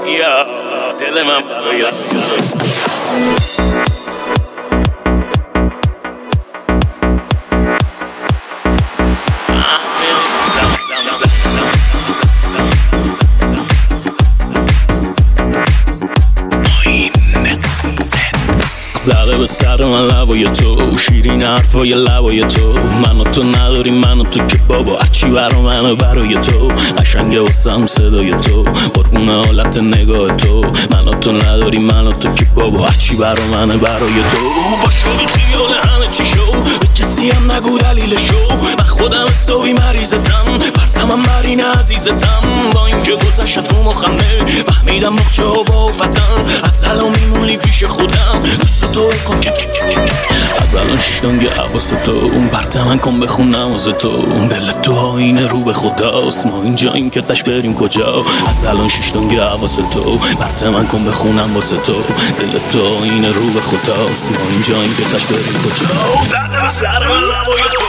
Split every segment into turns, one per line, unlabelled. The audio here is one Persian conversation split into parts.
یا دل من برای زده به سر من لبای تو، شیرین حرفای لبای تو. من و تو نداریم، من و تو که بابا هرچی برا منه برای تو. قشنگه واسم صدای تو، قربون حالت نگاه تو. من و تو نداریم، من و تو که بابا هرچی برا منه برای تو. با شوی خیال همه چی شو، به کسی هم نگو دلیلشو. من خودم حسابی مریضتم، پرسمم برین عزیزتم. با اینکه گذشت رو مخمه فهمیدم مخچه ها با فتن. از الان میمونی پیش خودم، تو کن از الان شیشتانگه حواس تو. اون برته من کن بخون نماز تو. دل تو آینه رو به خداست، ما اینجا این که تش بریم کجا. از الان شیشتانگه حواس تو. برته من کن بخونم واسه تو. دل تو آینه رو به خداست، ما اینجا این که تش بریم کجا. زده به سر من لبای تو.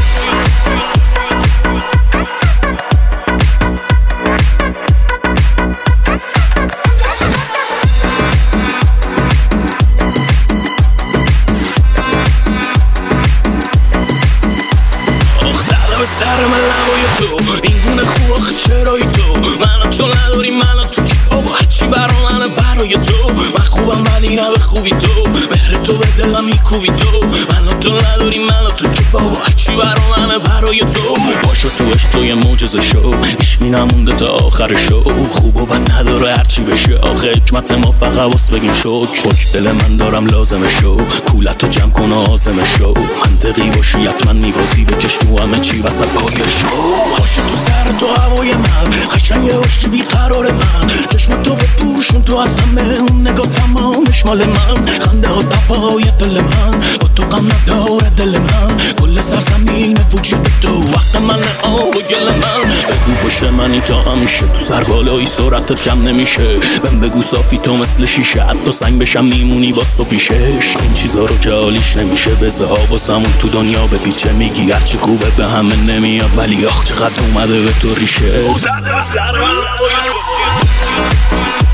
سر من لبای تو، این گونه خوب آخه چرایی تو. من تو نداری، من تو که بابا هرچی برا منه برای تو. من خوبم ولی نه به خوبی تو، مهر تو به دلم میکوبی تو. من تو نداری، من تو که بابا هرچی برا منه برای تو. باشو تو عشق تو یه معجزه شو، عشقی نمونده تا آخر شو. خوب و بد نداره هرچی بشه، آخه حکمت ما فقط واس بگیم شکر. خوش دل من دارم لازمه شو، کولتو جمع کن و آزمه شو. منطقی باشی حتما میبازی، بکش تو همه چی وسط پایش باشه تو سر تو هوای من. قشنگه باشی بیقرار من، چشم تو بپوشون تو از همه. اون نگاه تمامش مال من، خنده ها دپای دل من. با تو غم نداره دل من، کل سرزمین وجود تو. وقت من آب و گل من، بگو پشت منی تا همیشه. تو سر بالایی سرعتت کم نمیشه، بهم بگو صافی تو مثل شیشه. حتی سنگ بشم میمونی باز تو پیشش. این چیزا رو که حالیش نمیشه، بزه ها واسمون تو دنیا بپیچه. میگی هرچی خوبه به همه نمیاد، ولی آخ چقدر اومده به تو ریشه. زده به سر من